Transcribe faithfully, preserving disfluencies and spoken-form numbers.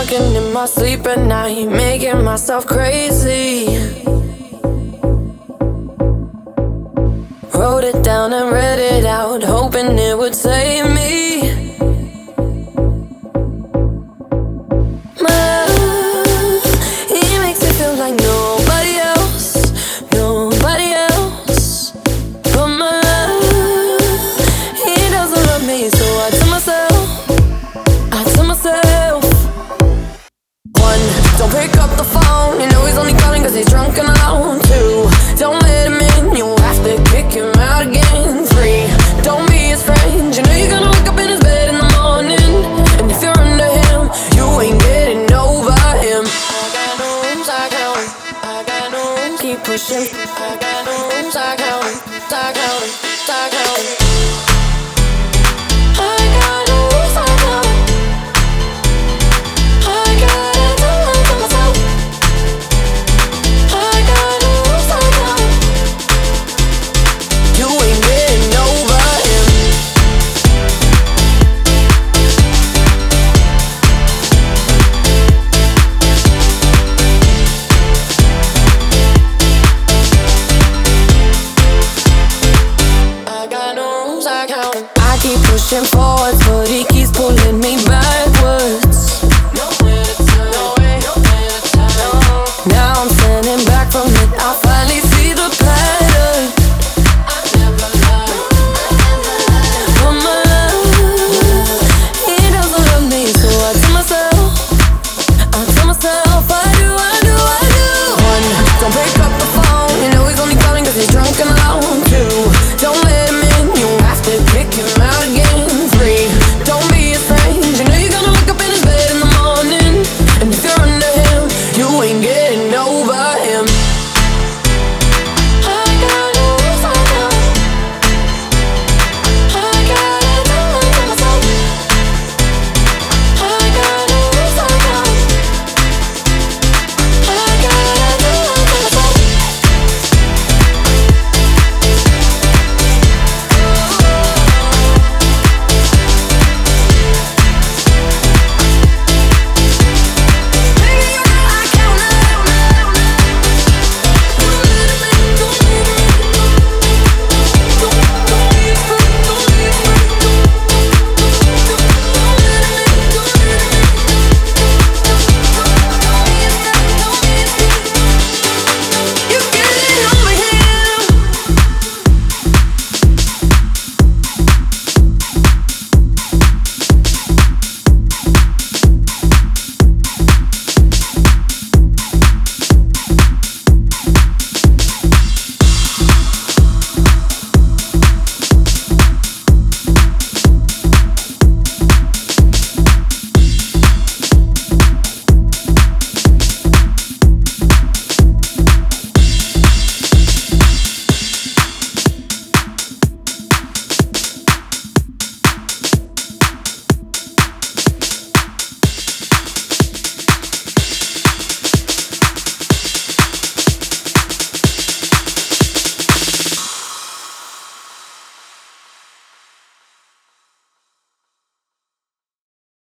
Talking in my sleep at night, making myself crazy. Wrote it down and read it out, hoping it would save me. My love, he makes me feel like nobody else, nobody else. But my love, he doesn't love me, so I tell myself, I tell myself. One, don't pick up the phone, you know he's only calling cause he's drunk and alone. Two, don't let him in, you'll have to kick him out again. Three, don't be his friend, you know you're gonna wake up in his bed in the morning. And if you're under him, you ain't getting over him. I got no rooms, I got no, I got no rooms. Keep pushing.